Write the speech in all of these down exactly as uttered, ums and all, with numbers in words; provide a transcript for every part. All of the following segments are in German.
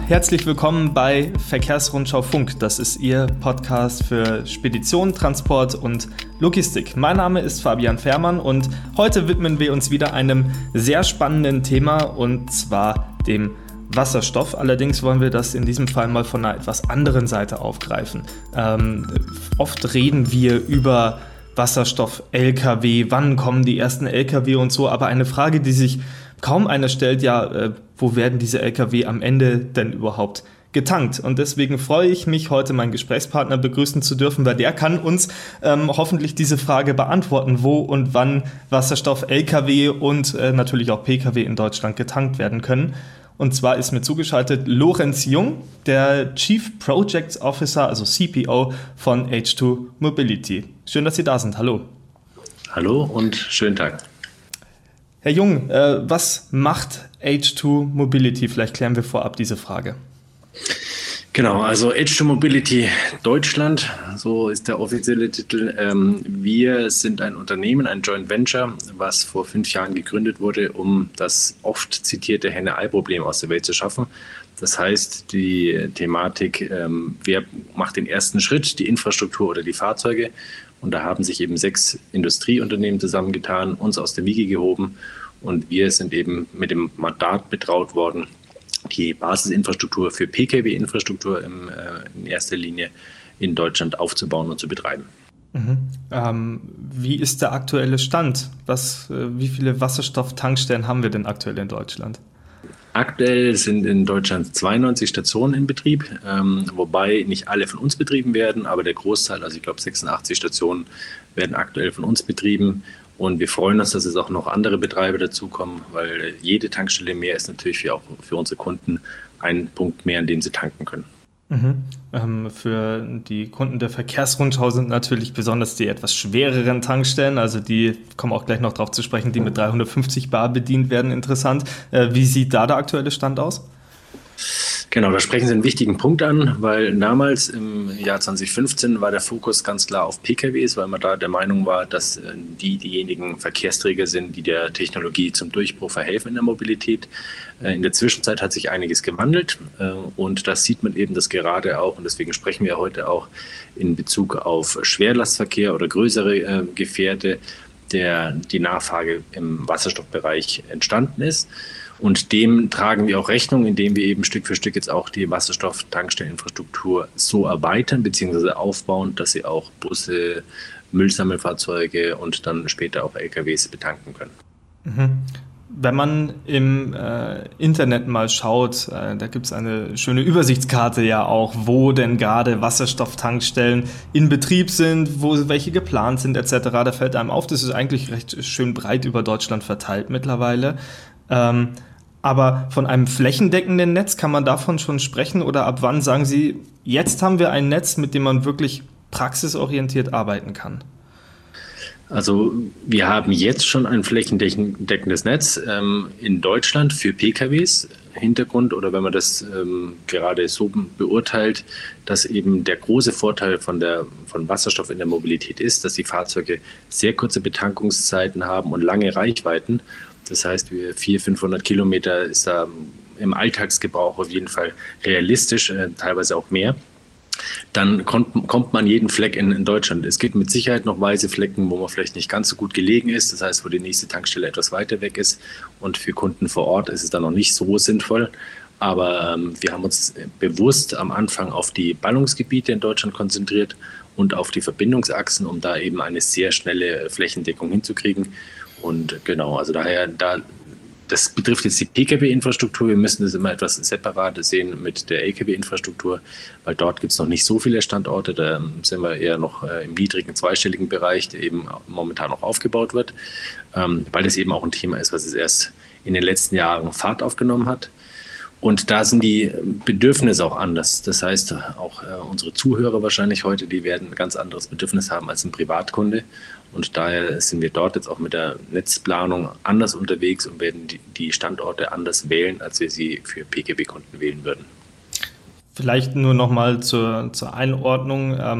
Herzlich willkommen bei Verkehrsrundschau Funk. Das ist Ihr Podcast für Spedition, Transport und Logistik. Mein Name ist Fabian Fährmann und heute widmen wir uns wieder einem sehr spannenden Thema, und zwar dem Wasserstoff. Allerdings wollen wir das in diesem Fall mal von einer etwas anderen Seite aufgreifen. Ähm, oft reden wir über Wasserstoff-L K W, wann kommen die ersten L K W und so, aber eine Frage, die sich kaum einer stellt, ja, äh, wo werden diese L K W am Ende denn überhaupt getankt? Und deswegen freue ich mich, heute meinen Gesprächspartner begrüßen zu dürfen, weil der kann uns ähm, hoffentlich diese Frage beantworten, wo und wann Wasserstoff-L K W und äh, natürlich auch P K W in Deutschland getankt werden können. Und zwar ist mir zugeschaltet Lorenz Jung, der Chief Projects Officer, also C P O von H zwei Mobility. Schön, dass Sie da sind. Hallo. Hallo und schönen Tag. Herr Jung, äh, was macht H zwei Mobility? Vielleicht klären wir vorab diese Frage. Genau, also H zwei Mobility Deutschland, so ist der offizielle Titel. Ähm, wir sind ein Unternehmen, ein Joint Venture, was vor fünf Jahren gegründet wurde, um das oft zitierte Henne-Ei-Problem aus der Welt zu schaffen. Das heißt, die Thematik, ähm, wer macht den ersten Schritt, die Infrastruktur oder die Fahrzeuge? Und da haben sich eben sechs Industrieunternehmen zusammengetan, uns aus der Wiege gehoben, und wir sind eben mit dem Mandat betraut worden, die Basisinfrastruktur für P K W-Infrastruktur im, äh, in erster Linie in Deutschland aufzubauen und zu betreiben. Mhm. Ähm, wie ist der aktuelle Stand? Was, äh, wie viele Wasserstofftankstellen haben wir denn aktuell in Deutschland? Aktuell sind in Deutschland zweiundneunzig Stationen in Betrieb, ähm, wobei nicht alle von uns betrieben werden, aber der Großteil, also ich glaube sechsundachtzig Stationen, werden aktuell von uns betrieben. Und wir freuen uns, dass es auch noch andere Betreiber dazukommen, weil jede Tankstelle mehr ist natürlich für, auch für unsere Kunden ein Punkt mehr, an dem sie tanken können. Mhm. Ähm, für die Kunden der Verkehrsrundschau sind natürlich besonders die etwas schwereren Tankstellen, also die kommen auch gleich noch drauf zu sprechen, die mit dreihundertfünfzig Bar bedient werden, interessant. Äh, wie sieht da der aktuelle Stand aus? Genau, da sprechen Sie einen wichtigen Punkt an, weil damals im Jahr zwanzig fünfzehn war der Fokus ganz klar auf P K Ws, weil man da der Meinung war, dass die diejenigen Verkehrsträger sind, die der Technologie zum Durchbruch verhelfen in der Mobilität. In der Zwischenzeit hat sich einiges gewandelt, und das sieht man eben, dass gerade auch, und deswegen sprechen wir heute auch in Bezug auf Schwerlastverkehr oder größere Gefährte, der die Nachfrage im Wasserstoffbereich entstanden ist. Und dem tragen wir auch Rechnung, indem wir eben Stück für Stück jetzt auch die Wasserstoff-Tankstelleninfrastruktur so erweitern bzw. aufbauen, dass sie auch Busse, Müllsammelfahrzeuge und dann später auch L K Ws betanken können. Mhm. Wenn man im äh, Internet mal schaut, äh, da gibt es eine schöne Übersichtskarte ja auch, wo denn gerade Wasserstofftankstellen in Betrieb sind, wo welche geplant sind et cetera. Da fällt einem auf, das ist eigentlich recht schön breit über Deutschland verteilt mittlerweile. Ähm, aber von einem flächendeckenden Netz, kann man davon schon sprechen, oder ab wann sagen Sie, jetzt haben wir ein Netz, mit dem man wirklich praxisorientiert arbeiten kann? Also wir haben jetzt schon ein flächendeckendes Netz ähm, in Deutschland für P K Ws. Hintergrund, oder wenn man das ähm, gerade so beurteilt, dass eben der große Vorteil von, der, von Wasserstoff in der Mobilität ist, dass die Fahrzeuge sehr kurze Betankungszeiten haben und lange Reichweiten. Das heißt, vierhundert, fünfhundert Kilometer ist da im Alltagsgebrauch auf jeden Fall realistisch, äh, teilweise auch mehr. Dann kommt, kommt man jeden Fleck in, in Deutschland. Es gibt mit Sicherheit noch weiße Flecken, wo man vielleicht nicht ganz so gut gelegen ist. Das heißt, wo die nächste Tankstelle etwas weiter weg ist. Und für Kunden vor Ort ist es dann noch nicht so sinnvoll. Aber ähm, wir haben uns bewusst am Anfang auf die Ballungsgebiete in Deutschland konzentriert und auf die Verbindungsachsen, um da eben eine sehr schnelle Flächendeckung hinzukriegen. Und genau, also daher, da, das betrifft jetzt die P K W-Infrastruktur. Wir müssen das immer etwas separat sehen mit der L K W-Infrastruktur, weil dort gibt es noch nicht so viele Standorte. Da sind wir eher noch im niedrigen zweistelligen Bereich, der eben momentan noch aufgebaut wird, weil das eben auch ein Thema ist, was es erst in den letzten Jahren Fahrt aufgenommen hat. Und da sind die Bedürfnisse auch anders. Das heißt, auch unsere Zuhörer wahrscheinlich heute, die werden ein ganz anderes Bedürfnis haben als ein Privatkunde. Und daher sind wir dort jetzt auch mit der Netzplanung anders unterwegs und werden die Standorte anders wählen, als wir sie für P K W-Kunden wählen würden. Vielleicht nur noch mal zur, zur Einordnung. Ähm,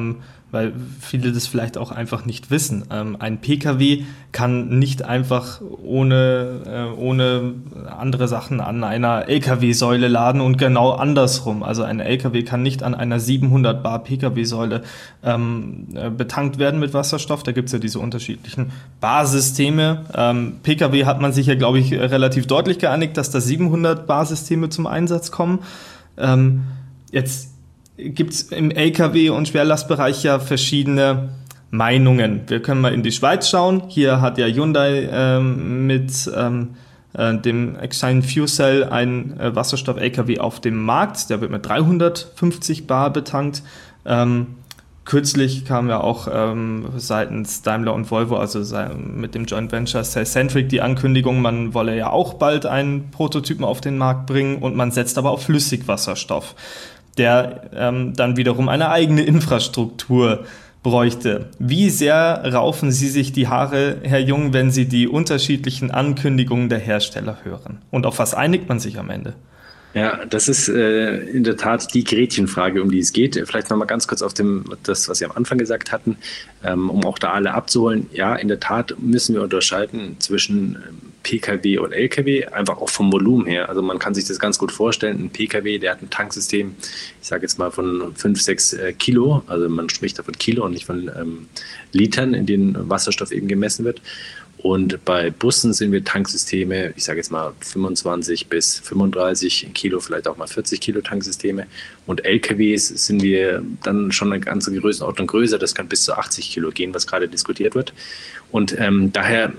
weil viele das vielleicht auch einfach nicht wissen. Ähm, ein Pkw kann nicht einfach ohne, äh, ohne andere Sachen an einer Lkw-Säule laden und genau andersrum. Also ein Lkw kann nicht an einer siebenhundert Bar Pkw-Säule ähm, äh, betankt werden mit Wasserstoff. Da gibt es ja diese unterschiedlichen Barsysteme. Ähm, Pkw hat man sich ja, glaube ich, relativ deutlich geeinigt, dass da siebenhundert Barsysteme zum Einsatz kommen. Ähm, jetzt gibt es im Lkw- und Schwerlastbereich ja verschiedene Meinungen. Wir können mal in die Schweiz schauen. Hier hat ja Hyundai ähm, mit ähm, äh, dem Exine Fuel Cell einen äh, Wasserstoff-Lkw auf dem Markt. Der wird mit dreihundertfünfzig Bar betankt. Ähm, kürzlich kam ja auch ähm, seitens Daimler und Volvo, also mit dem Joint Venture Cellcentric, die Ankündigung, man wolle ja auch bald einen Prototypen auf den Markt bringen und man setzt aber auf Flüssigwasserstoff, der ähm, dann wiederum eine eigene Infrastruktur bräuchte. Wie sehr raufen Sie sich die Haare, Herr Jung, wenn Sie die unterschiedlichen Ankündigungen der Hersteller hören? Und auf was einigt man sich am Ende? Ja, das ist äh, in der Tat die Gretchenfrage, um die es geht. Vielleicht nochmal ganz kurz auf dem, das, was Sie am Anfang gesagt hatten, ähm, um auch da alle abzuholen. Ja, in der Tat müssen wir unterscheiden zwischen Pkw und Lkw, einfach auch vom Volumen her. Also man kann sich das ganz gut vorstellen. Ein Pkw, der hat ein Tanksystem, ich sage jetzt mal von fünf, sechs äh, Kilo, also man spricht da von Kilo und nicht von ähm, Litern, in denen Wasserstoff eben gemessen wird. Und bei Bussen sind wir Tanksysteme, ich sage jetzt mal fünfundzwanzig bis fünfunddreißig Kilo, vielleicht auch mal vierzig Kilo Tanksysteme. Und L K Ws sind wir dann schon eine ganze Größenordnung größer. Das kann bis zu achtzig Kilo gehen, was gerade diskutiert wird. Und ähm, daher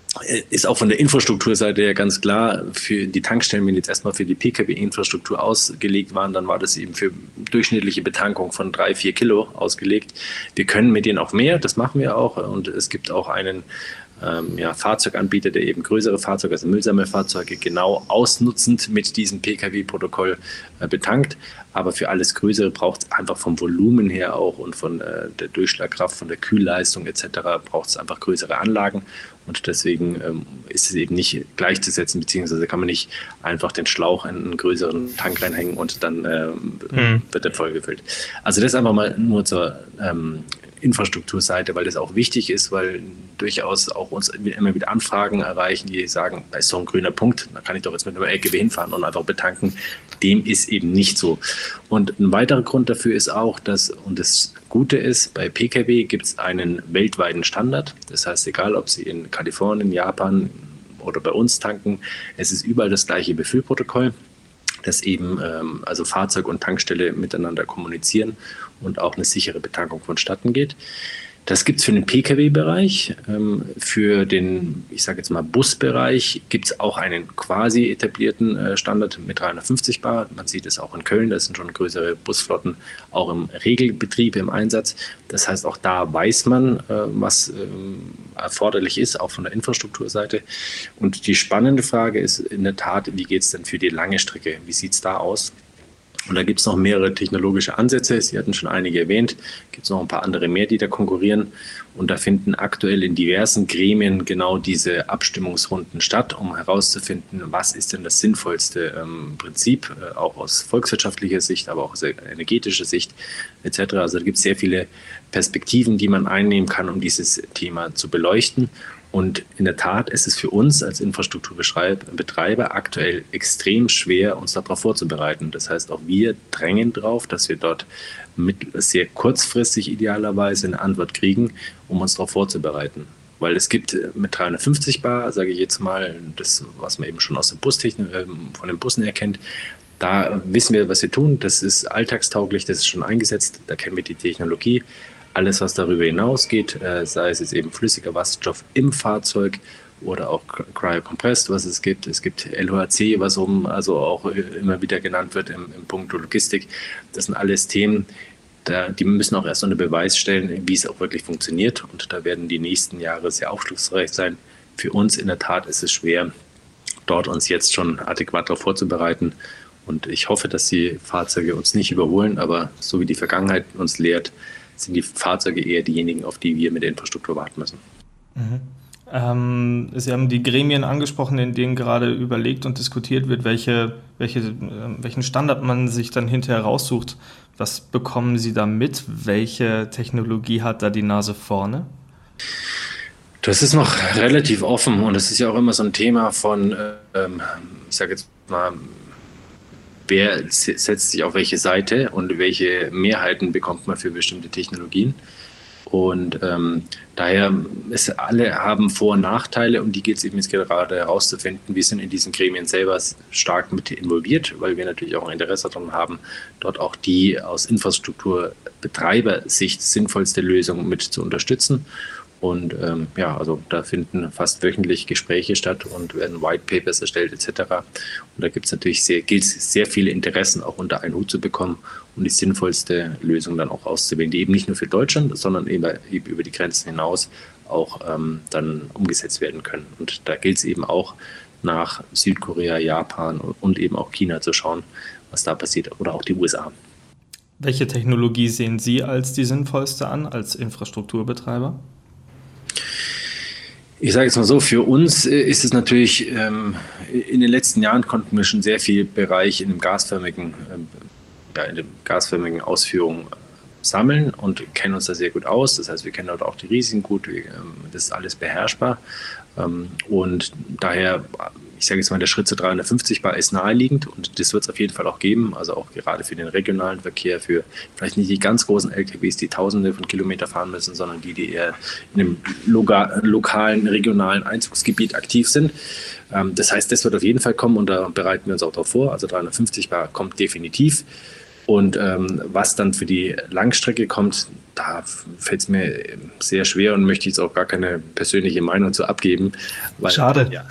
ist auch von der Infrastrukturseite ja ganz klar, für die Tankstellen, wenn jetzt erstmal für die Pkw-Infrastruktur ausgelegt waren, dann war das eben für durchschnittliche Betankung von drei, vier Kilo ausgelegt. Wir können mit denen auch mehr, das machen wir auch. Und es gibt auch einen ähm, ja, Fahrzeuganbieter, der eben größere Fahrzeuge, also Müllsammelfahrzeuge, genau ausnutzend mit diesem Pkw-Protokoll äh, betankt. Aber für alles Größere braucht es einfach vom Volumen her auch und von äh, der Durchschlagkraft, von der Kühlleistung et cetera braucht es einfach größere Anlagen. Und deswegen ähm, ist es eben nicht gleichzusetzen, beziehungsweise kann man nicht einfach den Schlauch in einen größeren Tank reinhängen und dann ähm, mhm. wird er vollgefüllt. Also das einfach mal nur zur ähm, Infrastrukturseite, weil das auch wichtig ist, weil durchaus auch uns immer wieder Anfragen erreichen, die sagen, da ist so ein grüner Punkt, da kann ich doch jetzt mit einem L K W hinfahren und einfach betanken. Dem ist eben nicht so. Und ein weiterer Grund dafür ist auch, dass, und das Gute ist, bei Pkw gibt es einen weltweiten Standard. Das heißt, egal ob Sie in Kalifornien, Japan oder bei uns tanken, es ist überall das gleiche Befüllprotokoll, dass eben ähm, also Fahrzeug und Tankstelle miteinander kommunizieren und auch eine sichere Betankung vonstatten geht. Das gibt es für den Pkw-Bereich. Ähm, für den, ich sage jetzt mal, Busbereich gibt es auch einen quasi etablierten äh, Standard mit dreihundertfünfzig Bar. Man sieht es auch in Köln, da sind schon größere Busflotten auch im Regelbetrieb im Einsatz. Das heißt, auch da weiß man, äh, was ähm, erforderlich ist, auch von der Infrastrukturseite. Und die spannende Frage ist in der Tat, wie geht es denn für die lange Strecke? Wie sieht es da aus? Und da gibt es noch mehrere technologische Ansätze. Sie hatten schon einige erwähnt. Gibt es noch ein paar andere mehr, die da konkurrieren. Und da finden aktuell in diversen Gremien genau diese Abstimmungsrunden statt, um herauszufinden, was ist denn das sinnvollste ähm, Prinzip, äh, auch aus volkswirtschaftlicher Sicht, aber auch aus energetischer Sicht et cetera. Also da gibt es sehr viele Perspektiven, die man einnehmen kann, um dieses Thema zu beleuchten. Und in der Tat ist es für uns als Infrastrukturbetreiber aktuell extrem schwer, uns darauf vorzubereiten. Das heißt, auch wir drängen darauf, dass wir dort mit sehr kurzfristig idealerweise eine Antwort kriegen, um uns darauf vorzubereiten. Weil es gibt mit dreihundertfünfzig Bar, sage ich jetzt mal, das, was man eben schon aus der Bustechnik, von den Bussen erkennt, da wissen wir, was wir tun. Das ist alltagstauglich, das ist schon eingesetzt, da kennen wir die Technologie. Alles, was darüber hinausgeht, äh, sei es jetzt eben flüssiger Wasserstoff im Fahrzeug oder auch Cryo-Compressed, was es gibt. Es gibt L H C, was um, also auch immer wieder genannt wird im, im Punkt Logistik. Das sind alles Themen, da, die müssen auch erst unter Beweis stellen, wie es auch wirklich funktioniert. Und da werden die nächsten Jahre sehr aufschlussreich sein. Für uns in der Tat ist es schwer, dort uns jetzt schon adäquat darauf vorzubereiten. Und ich hoffe, dass die Fahrzeuge uns nicht überholen, aber so wie die Vergangenheit uns lehrt, sind die Fahrzeuge eher diejenigen, auf die wir mit der Infrastruktur warten müssen. Mhm. Ähm, Sie haben die Gremien angesprochen, in denen gerade überlegt und diskutiert wird, welche, welche, äh, welchen Standard man sich dann hinterher raussucht. Was bekommen Sie da mit? Welche Technologie hat da die Nase vorne? Das ist noch relativ offen und es ist ja auch immer so ein Thema von, ähm, ich sage jetzt mal, wer setzt sich auf welche Seite und welche Mehrheiten bekommt man für bestimmte Technologien. Und ähm, daher ist, alle haben Vor- und Nachteile und die geht es eben jetzt gerade herauszufinden. Wir sind in diesen Gremien selber stark mit involviert, weil wir natürlich auch ein Interesse daran haben, dort auch die aus Infrastrukturbetreibersicht sinnvollste Lösung mit zu unterstützen. Und ähm, ja, also da finden fast wöchentlich Gespräche statt und werden White Papers erstellt et cetera. Und da gibt es natürlich sehr, gilt sehr viele Interessen auch unter einen Hut zu bekommen und die sinnvollste Lösung dann auch auszuwählen, die eben nicht nur für Deutschland, sondern eben, eben über die Grenzen hinaus auch ähm, dann umgesetzt werden können. Und da gilt es eben auch nach Südkorea, Japan und eben auch China zu schauen, was da passiert, oder auch die U S A. Welche Technologie sehen Sie als die sinnvollste an, als Infrastrukturbetreiber? Ich sage jetzt mal so, für uns ist es natürlich, ähm, in den letzten Jahren konnten wir schon sehr viel Bereich in dem gasförmigen, ähm, ja, in dem gasförmigen Ausführung sammeln und kennen uns da sehr gut aus. Das heißt, wir kennen dort auch die Risiken gut, wir, ähm, das ist alles beherrschbar. Ähm, und daher, ich sage jetzt mal, der Schritt zu dreihundertfünfzig Bar ist naheliegend und das wird es auf jeden Fall auch geben, also auch gerade für den regionalen Verkehr, für vielleicht nicht die ganz großen L K Ws, die Tausende von Kilometern fahren müssen, sondern die, die eher in einem loga- lokalen, regionalen Einzugsgebiet aktiv sind. Ähm, das heißt, das wird auf jeden Fall kommen und da bereiten wir uns auch darauf vor. Also dreihundertfünfzig Bar kommt definitiv. Und ähm, was dann für die Langstrecke kommt, da fällt es mir sehr schwer und möchte jetzt auch gar keine persönliche Meinung zu abgeben. Weil, Schade. Ja,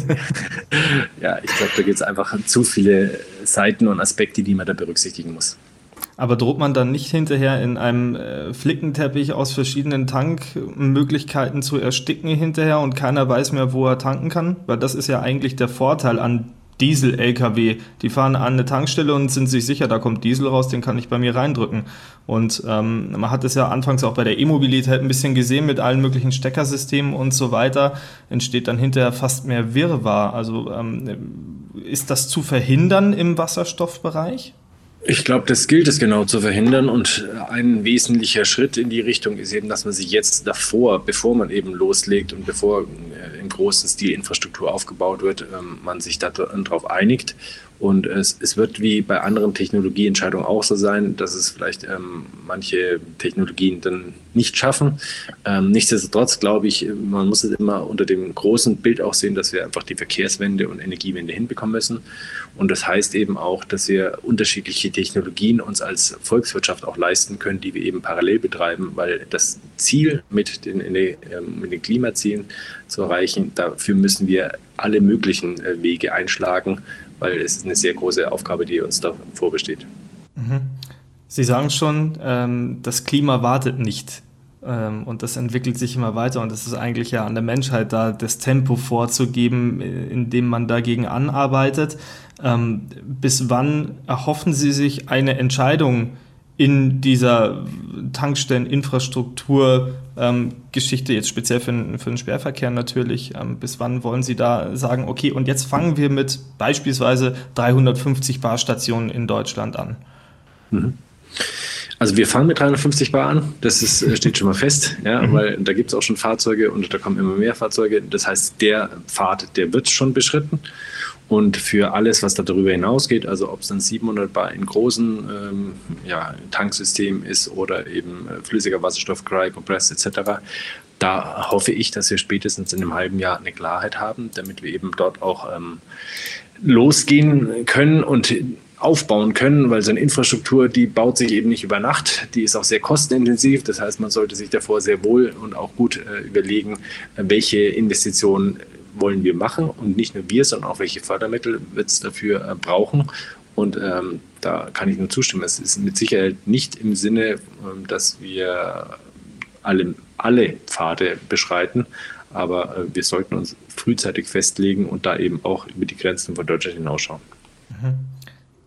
ja, ich glaube, da gibt es einfach zu viele Seiten und Aspekte, die man da berücksichtigen muss. Aber droht man dann nicht hinterher in einem äh, Flickenteppich aus verschiedenen Tankmöglichkeiten zu ersticken hinterher und keiner weiß mehr, wo er tanken kann? Weil das ist ja eigentlich der Vorteil an Diesel-L K W. Die fahren an eine Tankstelle und sind sich sicher, da kommt Diesel raus, den kann ich bei mir reindrücken. Und ähm, man hat es ja anfangs auch bei der E-Mobilität ein bisschen gesehen mit allen möglichen Steckersystemen und so weiter. Entsteht dann hinterher fast mehr Wirrwarr. Also ähm, ist das zu verhindern im Wasserstoffbereich? Ich glaube, das gilt es genau zu verhindern und ein wesentlicher Schritt in die Richtung ist eben, dass man sich jetzt davor, bevor man eben loslegt und bevor im großen Stil Infrastruktur aufgebaut wird, man sich darauf einigt. Und es, es wird wie bei anderen Technologieentscheidungen auch so sein, dass es vielleicht ähm, manche Technologien dann nicht schaffen. Ähm, nichtsdestotrotz glaube ich, man muss es immer unter dem großen Bild auch sehen, dass wir einfach die Verkehrswende und Energiewende hinbekommen müssen. Und das heißt eben auch, dass wir unterschiedliche Technologien uns als Volkswirtschaft auch leisten können, die wir eben parallel betreiben, weil das Ziel mit den, mit den Klimazielen zu erreichen, dafür müssen wir alle möglichen Wege einschlagen, weil es ist eine sehr große Aufgabe, die uns da vorbesteht. Sie sagen schon, ähm, das Klima wartet nicht ähm, und das entwickelt sich immer weiter und es ist eigentlich ja an der Menschheit da, das Tempo vorzugeben, in dem man dagegen anarbeitet. Ähm, bis wann erhoffen Sie sich eine Entscheidung in dieser Tankstelleninfrastruktur-Geschichte, ähm, jetzt speziell für, für den Sperrverkehr natürlich, ähm, bis wann wollen Sie da sagen, okay, und jetzt fangen wir mit beispielsweise dreihundertfünfzig Bar Stationen in Deutschland an? Also wir fangen mit dreihundertfünfzig Bar an, das ist, steht schon mal fest, ja, mhm. weil da gibt es auch schon Fahrzeuge und da kommen immer mehr Fahrzeuge. Das heißt, der Pfad, der wird schon beschritten. Und für alles, was da darüber hinausgeht, also ob es dann siebenhundert Bar in großen ähm, ja, Tanksystemen ist oder eben äh, flüssiger Wasserstoff, Cry, Compressed et cetera, da hoffe ich, dass wir spätestens in einem halben Jahr eine Klarheit haben, damit wir eben dort auch ähm, losgehen können und aufbauen können, weil so eine Infrastruktur, die baut sich eben nicht über Nacht, die ist auch sehr kostenintensiv, das heißt, man sollte sich davor sehr wohl und auch gut äh, überlegen, äh, welche Investitionen wollen wir machen und nicht nur wir, sondern auch welche Fördermittel wird es dafür äh, brauchen. Und ähm, da kann ich nur zustimmen. Es ist mit Sicherheit nicht im Sinne, ähm, dass wir alle, alle Pfade beschreiten, aber äh, wir sollten uns frühzeitig festlegen und da eben auch über die Grenzen von Deutschland hinausschauen.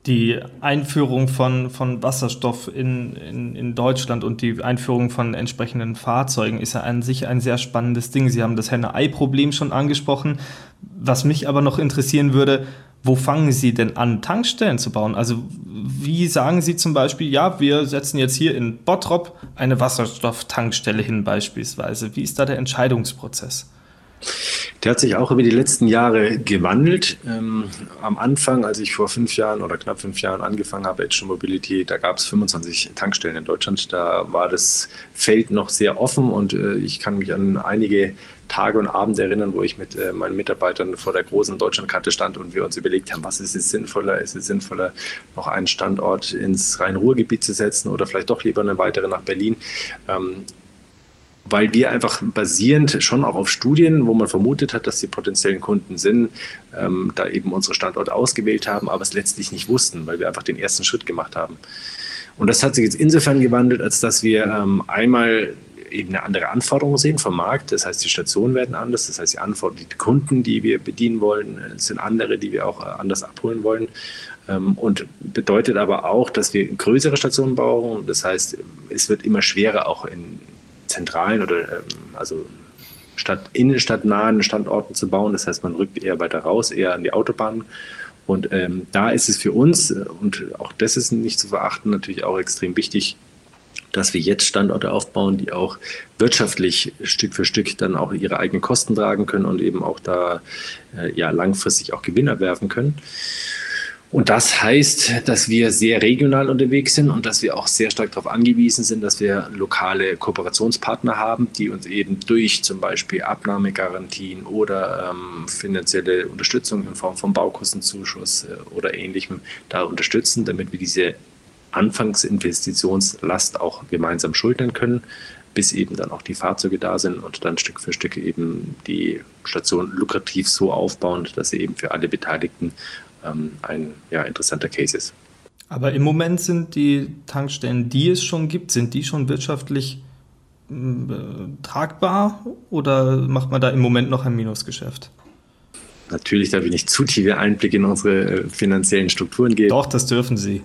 Die Einführung von, von Wasserstoff in, in, in Deutschland und die Einführung von entsprechenden Fahrzeugen ist ja an sich ein sehr spannendes Ding. Sie haben das Henne-Ei-Problem schon angesprochen. Was mich aber noch interessieren würde, wo fangen Sie denn an, Tankstellen zu bauen? Also wie sagen Sie zum Beispiel, ja, wir setzen jetzt hier in Bottrop eine Wasserstofftankstelle hin beispielsweise. Wie ist da der Entscheidungsprozess? Der hat sich auch über die letzten Jahre gewandelt. Ähm, am Anfang, als ich vor fünf Jahren oder knapp fünf Jahren angefangen habe, Edge Mobility, da gab es fünfundzwanzig Tankstellen in Deutschland. Da war das Feld noch sehr offen und äh, ich kann mich an einige Tage und Abende erinnern, wo ich mit äh, meinen Mitarbeitern vor der großen Deutschlandkarte stand und wir uns überlegt haben, was ist es sinnvoller? Ist es sinnvoller, noch einen Standort ins Rhein-Ruhr-Gebiet zu setzen oder vielleicht doch lieber eine weitere nach Berlin? Ähm, weil wir einfach basierend schon auch auf Studien, wo man vermutet hat, dass die potenziellen Kunden sind, ähm, da eben unsere Standorte ausgewählt haben, aber es letztlich nicht wussten, weil wir einfach den ersten Schritt gemacht haben. Und das hat sich jetzt insofern gewandelt, als dass wir ähm, einmal eben eine andere Anforderung sehen vom Markt. Das heißt, die Stationen werden anders. Das heißt, die Anforderungen, die Kunden, die wir bedienen wollen, sind andere, die wir auch anders abholen wollen. Ähm, und bedeutet aber auch, dass wir größere Stationen brauchen. Das heißt, es wird immer schwerer, auch in zentralen oder ähm, also Stadt, innenstadtnahen Standorten zu bauen. Das heißt, man rückt eher weiter raus, eher an die Autobahn. Und ähm, da ist es für uns, und auch das ist nicht zu verachten, natürlich auch extrem wichtig, dass wir jetzt Standorte aufbauen, die auch wirtschaftlich Stück für Stück dann auch ihre eigenen Kosten tragen können und eben auch da äh, ja langfristig auch Gewinn erwerben können. Und das heißt, dass wir sehr regional unterwegs sind und dass wir auch sehr stark darauf angewiesen sind, dass wir lokale Kooperationspartner haben, die uns eben durch zum Beispiel Abnahmegarantien oder ähm, finanzielle Unterstützung in Form von Baukostenzuschuss äh, oder Ähnlichem da unterstützen, damit wir diese Anfangsinvestitionslast auch gemeinsam schultern können, bis eben dann auch die Fahrzeuge da sind und dann Stück für Stück eben die Station lukrativ so aufbauen, dass sie eben für alle Beteiligten ein ja, interessanter Case ist. Aber im Moment sind die Tankstellen, die es schon gibt, sind die schon wirtschaftlich äh, tragbar oder macht man da im Moment noch ein Minusgeschäft? Natürlich darf ich nicht zu tiefe Einblicke in unsere finanziellen Strukturen geben. Doch, das dürfen Sie.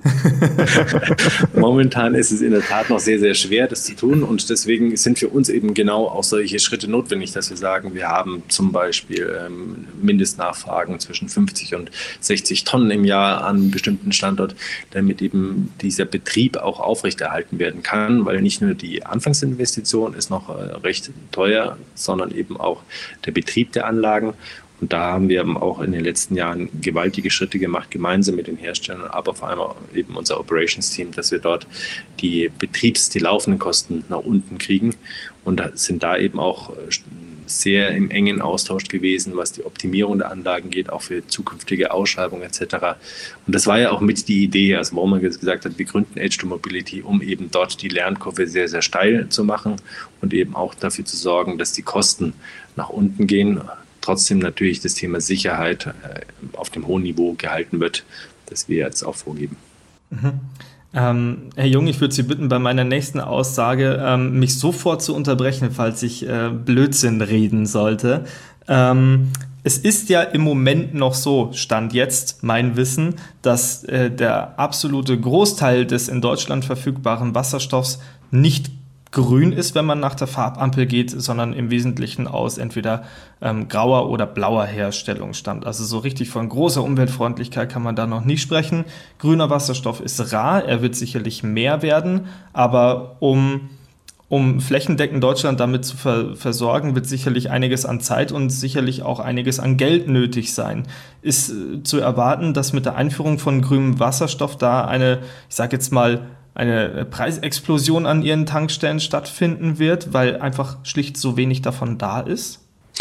Momentan ist es in der Tat noch sehr, sehr schwer, das zu tun. Und deswegen sind für uns eben genau auch solche Schritte notwendig, dass wir sagen, wir haben zum Beispiel ähm, Mindestnachfragen zwischen fünfzig und sechzig Tonnen im Jahr an einem bestimmten Standort, damit eben dieser Betrieb auch aufrechterhalten werden kann, weil nicht nur die Anfangsinvestition ist noch äh, recht teuer, sondern eben auch der Betrieb der Anlagen. Und da haben wir auch in den letzten Jahren gewaltige Schritte gemacht, gemeinsam mit den Herstellern, aber vor allem auch eben unser Operations-Team, dass wir dort die Betriebs-, die laufenden Kosten nach unten kriegen und sind da eben auch sehr im engen Austausch gewesen, was die Optimierung der Anlagen geht, auch für zukünftige Ausschreibungen et cetera. Und das war ja auch mit die Idee, also warum man gesagt hat, wir gründen Edge to Mobility, um eben dort die Lernkurve sehr, sehr steil zu machen und eben auch dafür zu sorgen, dass die Kosten nach unten gehen. Trotzdem natürlich das Thema Sicherheit äh, auf dem hohen Niveau gehalten wird, das wir jetzt auch vorgeben. Mhm. Ähm, Herr Jung, ich würde Sie bitten, bei meiner nächsten Aussage ähm, mich sofort zu unterbrechen, falls ich äh, Blödsinn reden sollte. Ähm, es ist ja im Moment noch so, Stand jetzt mein Wissen, dass äh, der absolute Großteil des in Deutschland verfügbaren Wasserstoffs nicht grün ist, wenn man nach der Farbampel geht, sondern im Wesentlichen aus entweder ähm, grauer oder blauer Herstellung stammt. Also so richtig von großer Umweltfreundlichkeit kann man da noch nicht sprechen. Grüner Wasserstoff ist rar, er wird sicherlich mehr werden, aber um, um flächendeckend Deutschland damit zu ver- versorgen, wird sicherlich einiges an Zeit und sicherlich auch einiges an Geld nötig sein. Ist äh, zu erwarten, dass mit der Einführung von grünem Wasserstoff da eine, ich sage jetzt mal, eine Preisexplosion an ihren Tankstellen stattfinden wird, weil einfach schlicht so wenig davon da ist?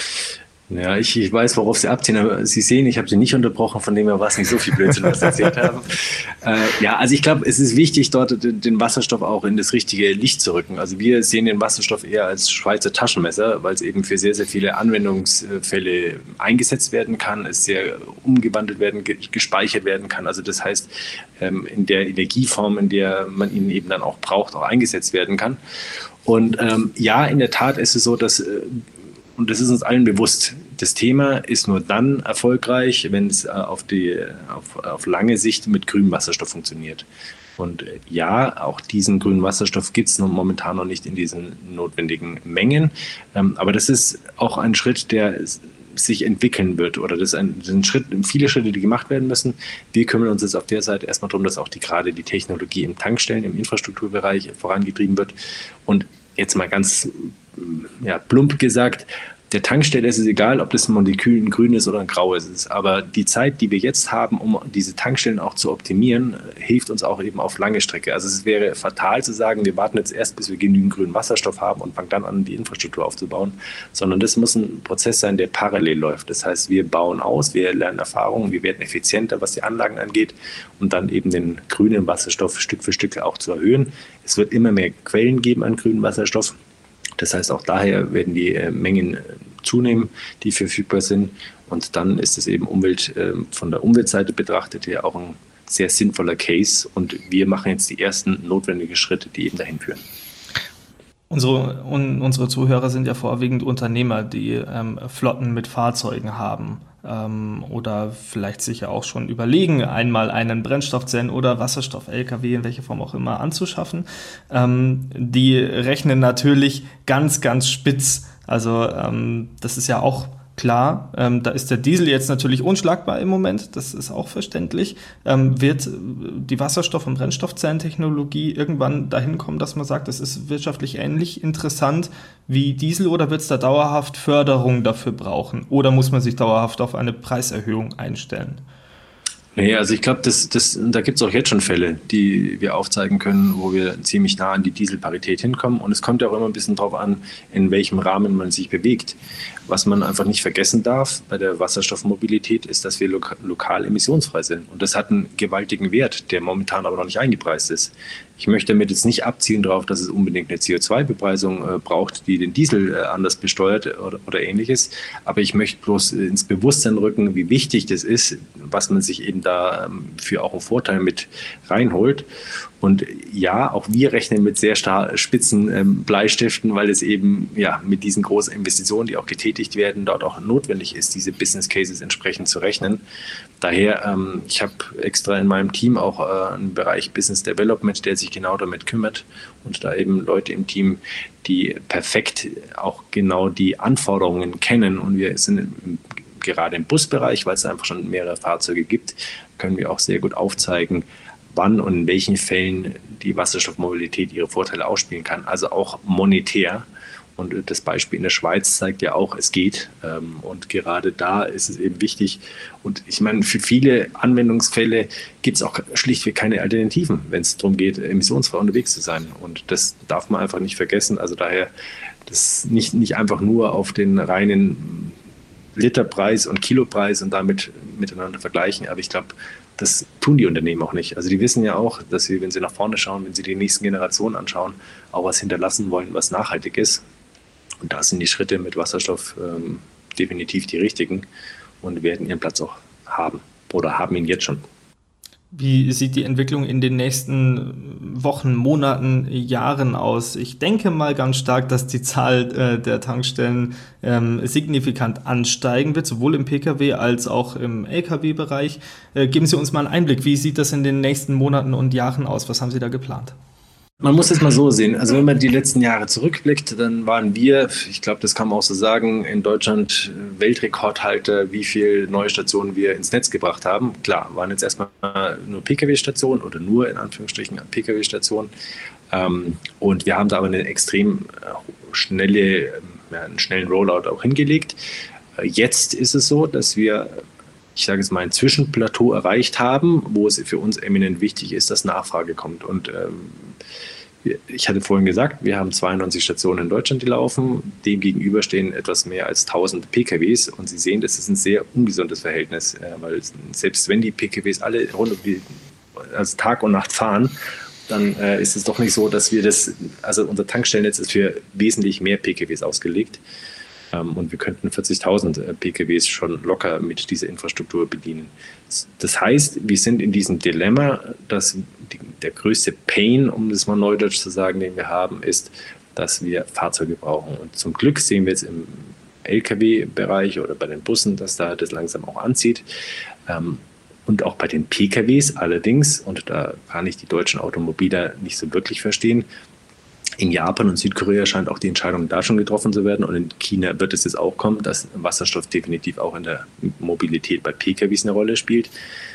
Ja, ich, ich weiß, worauf Sie abziehen, aber Sie sehen, ich habe Sie nicht unterbrochen, von dem her war es nicht so viel Blödsinn, was Sie erzählt haben. Äh, ja, also ich glaube, es ist wichtig, dort den, den Wasserstoff auch in das richtige Licht zu rücken. Also wir sehen den Wasserstoff eher als Schweizer Taschenmesser, weil es eben für sehr, sehr viele Anwendungsfälle eingesetzt werden kann, es sehr umgewandelt werden, gespeichert werden kann. Also das heißt, in der Energieform, in der man ihn eben dann auch braucht, auch eingesetzt werden kann. Und ähm, ja, in der Tat ist es so, dass, und das ist uns allen bewusst, das Thema ist nur dann erfolgreich, wenn es auf, die, auf, auf lange Sicht mit grünem Wasserstoff funktioniert. Und ja, auch diesen grünen Wasserstoff gibt es momentan noch nicht in diesen notwendigen Mengen. Aber das ist auch ein Schritt, der sich entwickeln wird. Oder das ist ein, das ist ein Schritt, viele Schritte, die gemacht werden müssen. Wir kümmern uns jetzt auf der Seite erstmal darum, dass auch die, gerade die Technologie im Tankstellen, im Infrastrukturbereich vorangetrieben wird. Und jetzt mal ganz ja, plump gesagt, der Tankstelle ist es egal, ob das ein Molekül ein grün ist oder ein graues ist. Aber die Zeit, die wir jetzt haben, um diese Tankstellen auch zu optimieren, hilft uns auch eben auf lange Strecke. Also es wäre fatal zu sagen, wir warten jetzt erst, bis wir genügend grünen Wasserstoff haben und fangen dann an, die Infrastruktur aufzubauen. Sondern das muss ein Prozess sein, der parallel läuft. Das heißt, wir bauen aus, wir lernen Erfahrungen, wir werden effizienter, was die Anlagen angeht und dann eben den grünen Wasserstoff Stück für Stück auch zu erhöhen. Es wird immer mehr Quellen geben an grünem Wasserstoff. Das heißt, auch daher werden die äh, Mengen äh, zunehmen, die verfügbar sind. Und dann ist es eben Umwelt, äh, von der Umweltseite betrachtet ja auch ein sehr sinnvoller Case. Und wir machen jetzt die ersten notwendigen Schritte, die eben dahin führen. Unsere, un, unsere Zuhörer sind ja vorwiegend Unternehmer, die ähm, Flotten mit Fahrzeugen haben. Ähm, oder vielleicht sich ja auch schon überlegen, einmal einen Brennstoffzellen- oder Wasserstoff-L K W in welcher Form auch immer anzuschaffen. Ähm, die rechnen natürlich ganz, ganz spitz. Also ähm, das ist ja auch klar. Ähm, da ist der Diesel jetzt natürlich unschlagbar im Moment. Das ist auch verständlich. Ähm, wird die Wasserstoff- und Brennstoffzellentechnologie irgendwann dahin kommen, dass man sagt, das ist wirtschaftlich ähnlich interessant wie Diesel, oder wird es da dauerhaft Förderung dafür brauchen? Oder muss man sich dauerhaft auf eine Preiserhöhung einstellen? Nee, also ich glaube, das, das, da gibt es auch jetzt schon Fälle, die wir aufzeigen können, wo wir ziemlich nah an die Dieselparität hinkommen. Und es kommt ja auch immer ein bisschen darauf an, in welchem Rahmen man sich bewegt. Was man einfach nicht vergessen darf bei der Wasserstoffmobilität ist, dass wir lo- lokal emissionsfrei sind. Und das hat einen gewaltigen Wert, der momentan aber noch nicht eingepreist ist. Ich möchte damit jetzt nicht abzielen darauf, dass es unbedingt eine C O zwei Bepreisung äh, braucht, die den Diesel äh, anders besteuert oder, oder ähnliches. Aber ich möchte bloß äh, ins Bewusstsein rücken, wie wichtig das ist, was man sich eben da ähm, für auch einen Vorteil mit reinholt. Und ja, auch wir rechnen mit sehr star- spitzen ähm, Bleistiften, weil es eben ja mit diesen großen Investitionen, die auch getätigt werden, dort auch notwendig ist, diese Business Cases entsprechend zu rechnen. Daher, ähm, ich habe extra in meinem Team auch äh, einen Bereich Business Development, der sich genau damit kümmert und da eben Leute im Team, die perfekt auch genau die Anforderungen kennen. Und wir sind im, gerade im Busbereich, weil es einfach schon mehrere Fahrzeuge gibt, können wir auch sehr gut aufzeigen, wann und in welchen Fällen die Wasserstoffmobilität ihre Vorteile ausspielen kann, also auch monetär. Und das Beispiel in der Schweiz zeigt ja auch, es geht. Und gerade da ist es eben wichtig. Und ich meine, für viele Anwendungsfälle gibt es auch schlichtweg keine Alternativen, wenn es darum geht, emissionsfrei unterwegs zu sein. Und das darf man einfach nicht vergessen. Also daher das nicht, nicht einfach nur auf den reinen Literpreis und Kilopreis und damit miteinander vergleichen. Aber ich glaube, das tun die Unternehmen auch nicht. Also die wissen ja auch, dass sie, wenn sie nach vorne schauen, wenn sie die nächsten Generationen anschauen, auch was hinterlassen wollen, was nachhaltig ist. Und da sind die Schritte mit Wasserstoff ähm, definitiv die richtigen und werden ihren Platz auch haben oder haben ihn jetzt schon. Wie sieht die Entwicklung in den nächsten Wochen, Monaten, Jahren aus? Ich denke mal ganz stark, dass die Zahl äh, der Tankstellen ähm, signifikant ansteigen wird, sowohl im Pkw als auch im L K W-Bereich. Äh, geben Sie uns mal einen Einblick. Wie sieht das in den nächsten Monaten und Jahren aus? Was haben Sie da geplant? Man muss es mal so sehen. Also wenn man die letzten Jahre zurückblickt, dann waren wir, ich glaube, das kann man auch so sagen, in Deutschland Weltrekordhalter, wie viele neue Stationen wir ins Netz gebracht haben. Klar, waren jetzt erstmal nur Pkw-Stationen oder nur in Anführungsstrichen Pkw-Stationen. Und wir haben da aber eine extrem schnelle, ja, einen schnellen Rollout auch hingelegt. Jetzt ist es so, dass wir, ich sage jetzt mal, ein Zwischenplateau erreicht haben, wo es für uns eminent wichtig ist, dass Nachfrage kommt. Und ähm, ich hatte vorhin gesagt, wir haben zweiundneunzig Stationen in Deutschland, die laufen. Dem gegenüber stehen etwas mehr als tausend P K Ws. Und Sie sehen, das ist ein sehr ungesundes Verhältnis, weil selbst wenn die P K Ws alle rund um die, also Tag und Nacht fahren, dann äh, ist es doch nicht so, dass wir das, also unser Tankstellennetz ist für wesentlich mehr P K Ws ausgelegt. Ähm, und wir könnten vierzigtausend äh, P K Ws schon locker mit dieser Infrastruktur bedienen. Das heißt, wir sind in diesem Dilemma, dass die, der größte Pain, um das mal neudeutsch zu sagen, den wir haben, ist, dass wir Fahrzeuge brauchen. Und zum Glück sehen wir jetzt im L K W-Bereich oder bei den Bussen, dass da das langsam auch anzieht. Ähm, und auch bei den P K Ws allerdings, und da kann ich die deutschen Automobiler nicht so wirklich verstehen, in Japan und Südkorea scheint auch die Entscheidung da schon getroffen zu werden und in China wird es jetzt auch kommen, dass Wasserstoff definitiv auch in der Mobilität bei P K Ws eine Rolle spielt.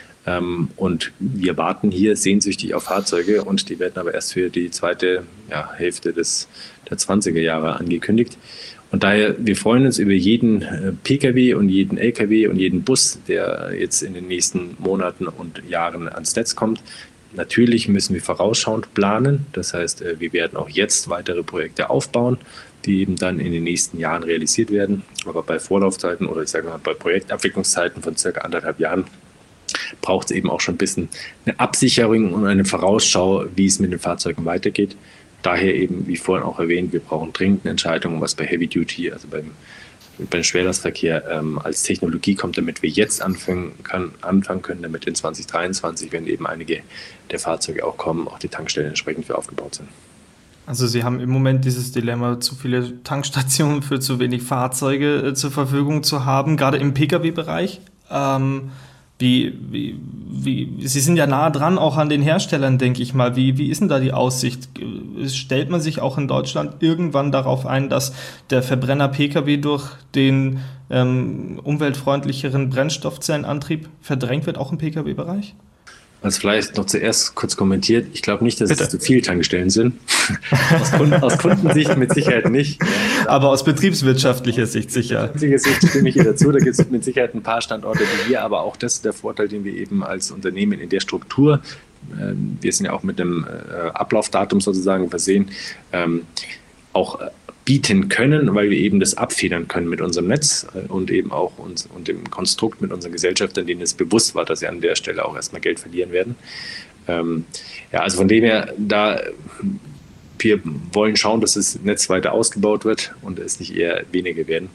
Und wir warten hier sehnsüchtig auf Fahrzeuge und die werden aber erst für die zweite ja, Hälfte des, der zwanziger Jahre angekündigt. Und daher, wir freuen uns über jeden P K W und jeden L K W und jeden Bus, der jetzt in den nächsten Monaten und Jahren ans Netz kommt. Natürlich müssen wir vorausschauend planen. Das heißt, wir werden auch jetzt weitere Projekte aufbauen, die eben dann in den nächsten Jahren realisiert werden. Aber bei Vorlaufzeiten oder ich sage mal bei Projektabwicklungszeiten von circa anderthalb Jahren braucht es eben auch schon ein bisschen eine Absicherung und eine Vorausschau, wie es mit den Fahrzeugen weitergeht. Daher eben, wie vorhin auch erwähnt, wir brauchen dringend eine Entscheidung, was bei Heavy Duty, also beim, beim Schwerlastverkehr ähm, als Technologie kommt, damit wir jetzt anfangen, kann, anfangen können, damit in zwanzig dreiundzwanzig, wenn eben einige der Fahrzeuge auch kommen, auch die Tankstellen entsprechend für aufgebaut sind. Also Sie haben im Moment dieses Dilemma, zu viele Tankstationen für zu wenig Fahrzeuge äh, zur Verfügung zu haben, gerade im P K W-Bereich. Ähm, Wie, wie, wie, Sie sind ja nah dran, auch an den Herstellern, denke ich mal. Wie, wie ist denn da die Aussicht? Stellt man sich auch in Deutschland irgendwann darauf ein, dass der Verbrenner-P K W durch den ähm, umweltfreundlicheren Brennstoffzellenantrieb verdrängt wird, auch im P K W-Bereich? Also vielleicht noch zuerst kurz kommentiert. Ich glaube nicht, dass Bitte. es zu viele Tankstellen sind. aus, Kunden, aus Kundensicht mit Sicherheit nicht. Aber aus betriebswirtschaftlicher Sicht sicher. Aus betriebswirtschaftlicher Sicht stimme ich hier dazu. Da gibt es mit Sicherheit ein paar Standorte wie hier, aber auch das ist der Vorteil, den wir eben als Unternehmen in der Struktur, äh, wir sind ja auch mit einem äh, Ablaufdatum sozusagen versehen, ähm, auch äh, bieten können, weil wir eben das abfedern können mit unserem Netz und eben auch uns und dem Konstrukt mit unseren Gesellschaftern, denen es bewusst war, dass sie an der Stelle auch erstmal Geld verlieren werden. Ähm, ja, also von dem her, da wir wollen schauen, dass das Netz weiter ausgebaut wird und es nicht eher weniger werden.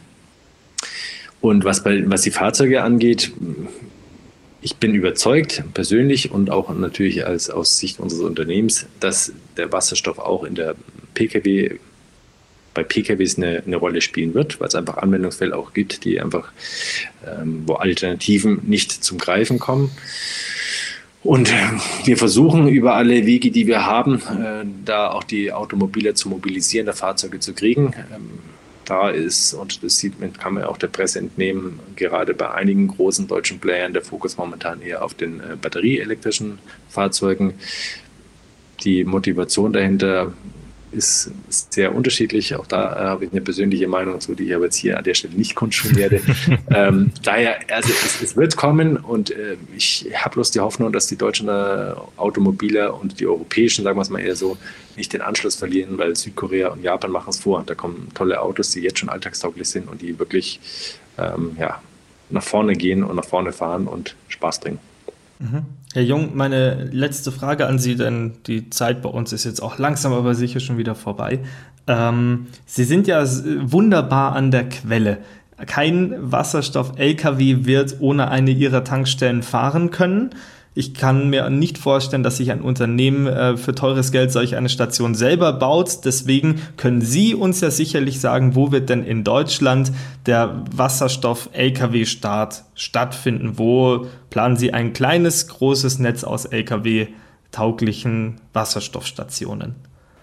Und was, bei, was die Fahrzeuge angeht, ich bin überzeugt, persönlich und auch natürlich als aus Sicht unseres Unternehmens, dass der Wasserstoff auch in der P K W bei P K Ws eine, eine Rolle spielen wird, weil es einfach Anwendungsfälle auch gibt, die einfach, ähm, wo Alternativen nicht zum Greifen kommen. Und äh, wir versuchen über alle Wege, die wir haben, äh, da auch die Automobiler zu mobilisieren, da Fahrzeuge zu kriegen. Ähm, da ist, und das sieht man, kann man auch der Presse entnehmen, gerade bei einigen großen deutschen Playern der Fokus momentan eher auf den äh, batterieelektrischen Fahrzeugen. Die Motivation dahinter ist sehr unterschiedlich. Auch da äh, habe ich eine persönliche Meinung zu, die ich aber jetzt hier an der Stelle nicht kundtun werde. ähm, daher, also es, es wird kommen und äh, ich habe bloß die Hoffnung, dass die deutschen äh, Automobiler und die europäischen, sagen wir es mal eher so, nicht den Anschluss verlieren, weil Südkorea und Japan machen es vor. Und da kommen tolle Autos, die jetzt schon alltagstauglich sind und die wirklich ähm, ja, nach vorne gehen und nach vorne fahren und Spaß bringen. Herr Jung, meine letzte Frage an Sie, denn die Zeit bei uns ist jetzt auch langsam, aber sicher schon wieder vorbei. Ähm, Sie sind ja wunderbar an der Quelle. Kein Wasserstoff-L K W wird ohne eine Ihrer Tankstellen fahren können. Ich kann mir nicht vorstellen, dass sich ein Unternehmen äh, für teures Geld solch eine Station selber baut. Deswegen können Sie uns ja sicherlich sagen, wo wird denn in Deutschland der Wasserstoff-L K W-Start stattfinden? Wo planen Sie ein kleines, großes Netz aus L K W-tauglichen Wasserstoffstationen?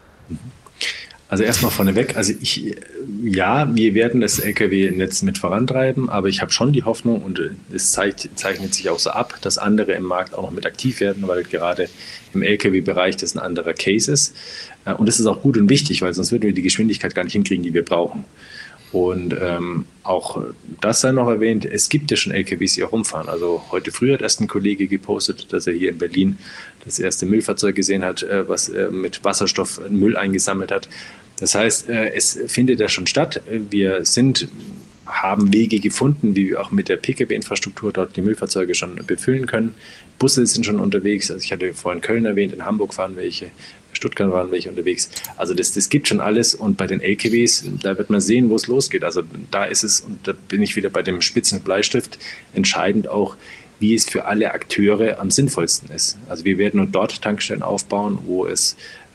Also erstmal vorneweg, also ich, ja, wir werden das L K W-Netz mit vorantreiben, aber ich habe schon die Hoffnung und es zeigt, zeichnet sich auch so ab, dass andere im Markt auch noch mit aktiv werden, weil gerade im L K W-Bereich das ein anderer Case ist. Und das ist auch gut und wichtig, weil sonst würden wir die Geschwindigkeit gar nicht hinkriegen, die wir brauchen. Und ähm, auch das sei noch erwähnt, es gibt ja schon L K Ws, die auch rumfahren. Also heute früh hat erst ein Kollege gepostet, dass er hier in Berlin das erste Müllfahrzeug gesehen hat, äh, was äh, mit Wasserstoff Müll eingesammelt hat. Das heißt, äh, es findet ja schon statt. Wir sind, haben Wege gefunden, wie wir auch mit der P K W-Infrastruktur dort die Müllfahrzeuge schon befüllen können. Busse sind schon unterwegs. Also ich hatte vorhin Köln erwähnt, in Hamburg fahren welche. Stuttgart waren welche unterwegs. Also das, das gibt schon alles und bei den L K Ws, da wird man sehen, wo es losgeht. Also da ist es, und da bin ich wieder bei dem spitzen Bleistift, entscheidend auch, wie es für alle Akteure am sinnvollsten ist. Also wir werden nur dort Tankstellen aufbauen, wo es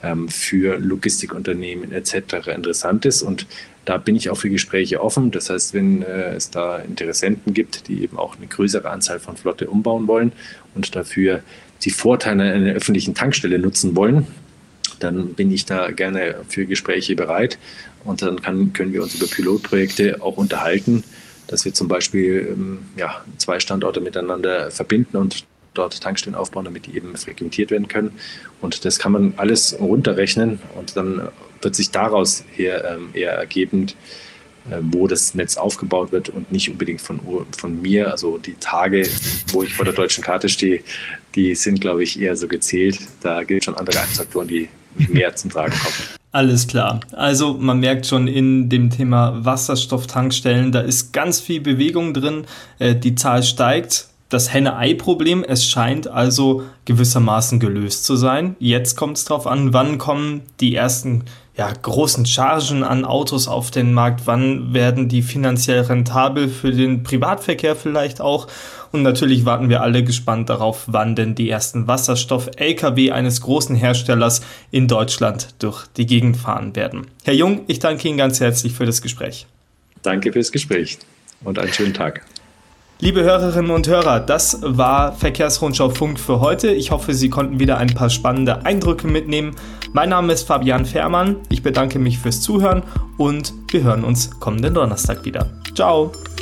ähm, für Logistikunternehmen et cetera interessant ist. Und da bin ich auch für Gespräche offen. Das heißt, wenn äh, es da Interessenten gibt, die eben auch eine größere Anzahl von Flotte umbauen wollen und dafür die Vorteile einer öffentlichen Tankstelle nutzen wollen, dann bin ich da gerne für Gespräche bereit. Und dann kann, können wir uns über Pilotprojekte auch unterhalten, dass wir zum Beispiel ähm, ja, zwei Standorte miteinander verbinden und dort Tankstellen aufbauen, damit die eben frequentiert werden können. Und das kann man alles runterrechnen und dann wird sich daraus her, ähm, eher ergeben, äh, wo das Netz aufgebaut wird und nicht unbedingt von, von mir. Also die Tage, wo ich vor der deutschen Karte stehe, die sind, glaube ich, eher so gezählt. Da gibt es schon andere Faktoren, die mehr zum Tragen kommen. Alles klar. Also man merkt schon in dem Thema Wasserstofftankstellen, da ist ganz viel Bewegung drin. Äh, die Zahl steigt. Das Henne-Ei-Problem, es scheint also gewissermaßen gelöst zu sein. Jetzt kommt es darauf an, wann kommen die ersten ja, großen Chargen an Autos auf den Markt, wann werden die finanziell rentabel für den Privatverkehr vielleicht auch. Und natürlich warten wir alle gespannt darauf, wann denn die ersten Wasserstoff-L K W eines großen Herstellers in Deutschland durch die Gegend fahren werden. Herr Jung, ich danke Ihnen ganz herzlich für das Gespräch. Danke fürs Gespräch und einen schönen Tag. Liebe Hörerinnen und Hörer, das war Verkehrsrundschau Funk für heute. Ich hoffe, Sie konnten wieder ein paar spannende Eindrücke mitnehmen. Mein Name ist Fabian Fährmann. Ich bedanke mich fürs Zuhören und wir hören uns kommenden Donnerstag wieder. Ciao!